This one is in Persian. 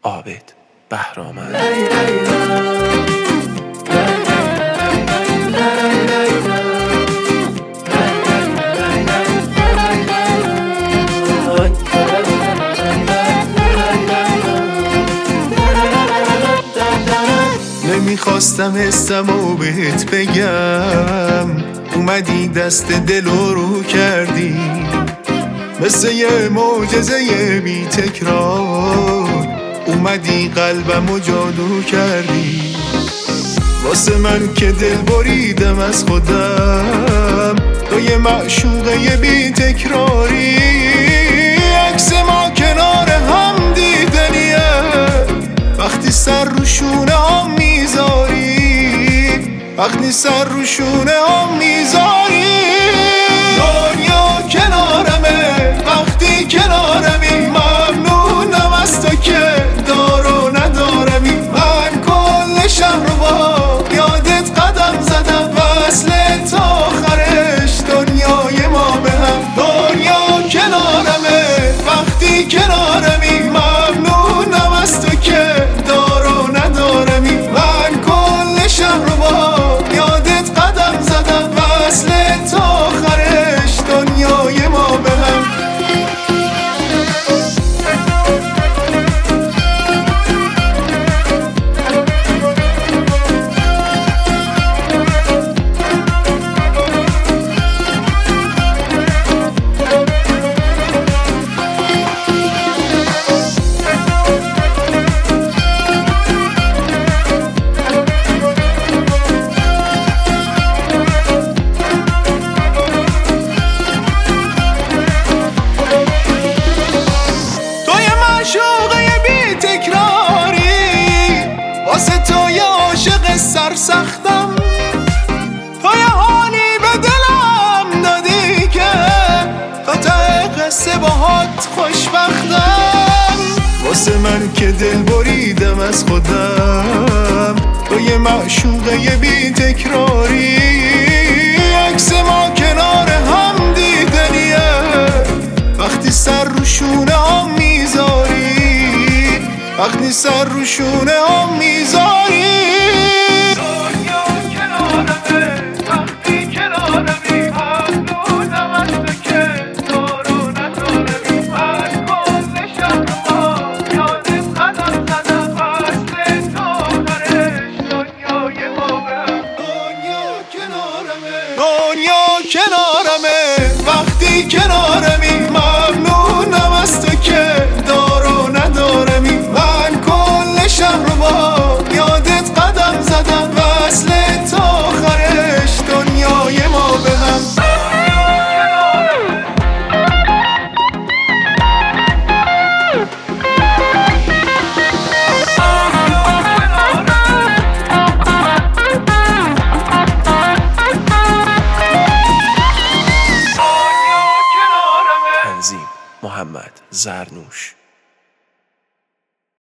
عابد بهرامند. نمیخواستم حسمو بهت بگم، اومدی دست دلو رو کردی، مثل یه معجزه بی تکرار اومدی قلبمو جادو کردی. واسه من که دل بریدم از خودم، تو یه معشوقه بی تکراری. عکس ما کنار هم دیدنیه، وقتی سر رو شونه هم میذاری، وقتی سر رو شونه هم میذاری. دنیا کنارمه وقتی کنارمی، ممنونم از تو که دارو ندارمی. من کل شهر رو با یادت قدم زدم، وصل تا آخرش دنیای ما به هم. دنیا کنارمه وقتی کنارمی، ممنونم از تو که دارو ندارمی. من کل شهر رو با یادت قدم زدم، وصل تا آخرش دنیای ما به هم. واسه تو یه عاشق سرسختم، تو یه حالی به دلم دادی که تا ته قصه باهات خوشبختم. واسه من که دل بریدم از خودم، تو یه معشوقه بی تکراری. عکس ما کنار هم دیدنیه، وقتی سر رو شونه هم میذاری، وقتی سر رو شونه هم میذاری. دنیا کنارمه وقتی کنارمی، ممنونم از تو که دارو ندارمی. من کل شهر ما یادت قدم زدم، وصل تا آخرش دنیای ما به هم. دنیا کنارمه وقتی کنارمی، ممنونم از تو که دارو ندارمی. من کل شهر رو با یادت قدم زدم، وصل تا آخرش دنیای ما به هم. تنظیم محمد زرنوش.